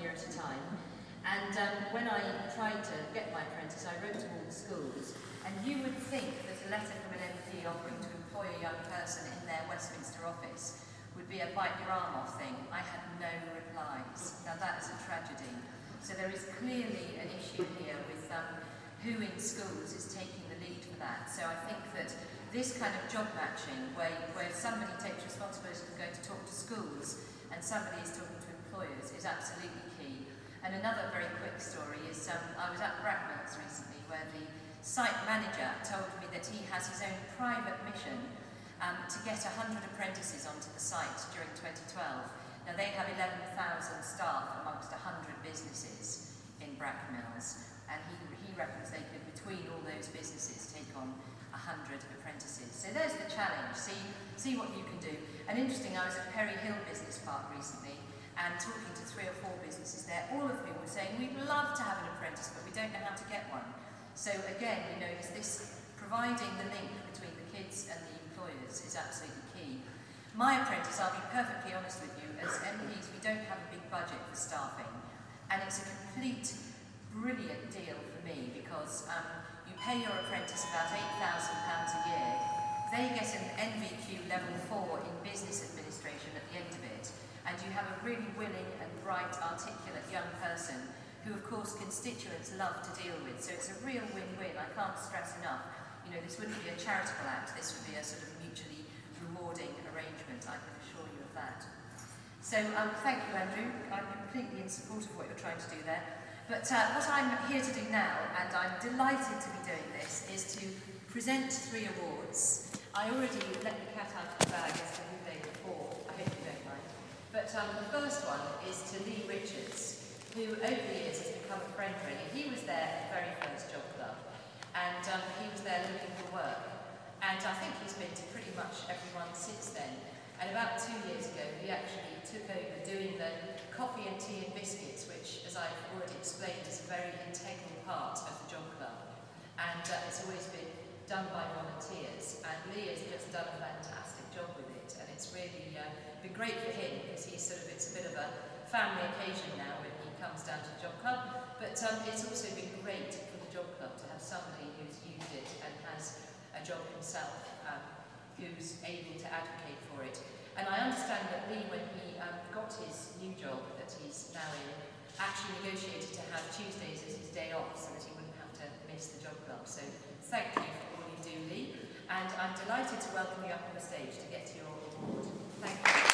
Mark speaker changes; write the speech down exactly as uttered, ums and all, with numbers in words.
Speaker 1: year at a time. And um, when I tried to get my apprentice, I wrote to all the schools, and you would think that a letter from an M P offering to employ a young person in their Westminster office would be a bite your arm off thing. I had no replies. Now that is a tragedy. So there is clearly an issue here with um, who in schools is taking the lead for that. So I think that this kind of job matching, where, where somebody takes responsibility for going to talk to schools and somebody is talking to employers, is absolutely key. And another very quick story is, um, I was at Brackmills recently where the site manager told me that he has his own private mission um, to get one hundred apprentices onto the site during twenty twelve. Now they have eleven thousand staff amongst one hundred businesses in Brackmills, and he, he reckons they could, between all those businesses, take on one hundred apprentices. So there's the challenge, see, see what you can do. And interesting, I was at Perry Hill Business Park recently, and talking to three or four businesses there, all of whom were saying, we'd love to have an apprentice, but we don't know how to get one. So again, you know, it's this providing the link between the kids and the employers is absolutely key. My apprentice, I'll be perfectly honest with you, as M Ps, we don't have a big budget for staffing, and it's a complete brilliant deal for me because um, you pay your apprentice about eight thousand pounds a year. They get an N V Q level four in business administration at the end of it. And you have a really willing and bright, articulate young person who, of course, constituents love to deal with. So it's a real win-win. I can't stress enough. You know, this wouldn't be a charitable act. This would be a sort of mutually rewarding arrangement. I can assure you of that. So um, thank you, Andrew. I'm completely in support of what you're trying to do there. But uh, what I'm here to do now, and I'm delighted to be doing this, is to present three awards. I already let the cat out of the bag as to who they were for. I hope you don't mind. But um, the first one is to Lee Richards, who over the years has become a friend really. He was there at the very first job club, and um, he was there looking for work. And I think he's been to pretty much everyone since then. And about two years ago, he actually took over doing the coffee and tea and biscuits, which, as I've already explained, is a very integral part of the job club. And uh, it's always been done by volunteers. And Lee has just done a fantastic job with it. And it's really uh, been great for him because he's sort of, it's a bit of a family occasion now when he comes down to the job club. But um, it's also been great for the job club to have somebody who's used it and has a job himself, um, who's able to advocate for it. And I understand that Lee, when he um, got his new job that he's now in, actually negotiated to have Tuesdays as his day off so that he wouldn't have to miss the job club. So thank you for all you do, Lee. And I'm delighted to welcome you up on the stage to get to your award. Thank you.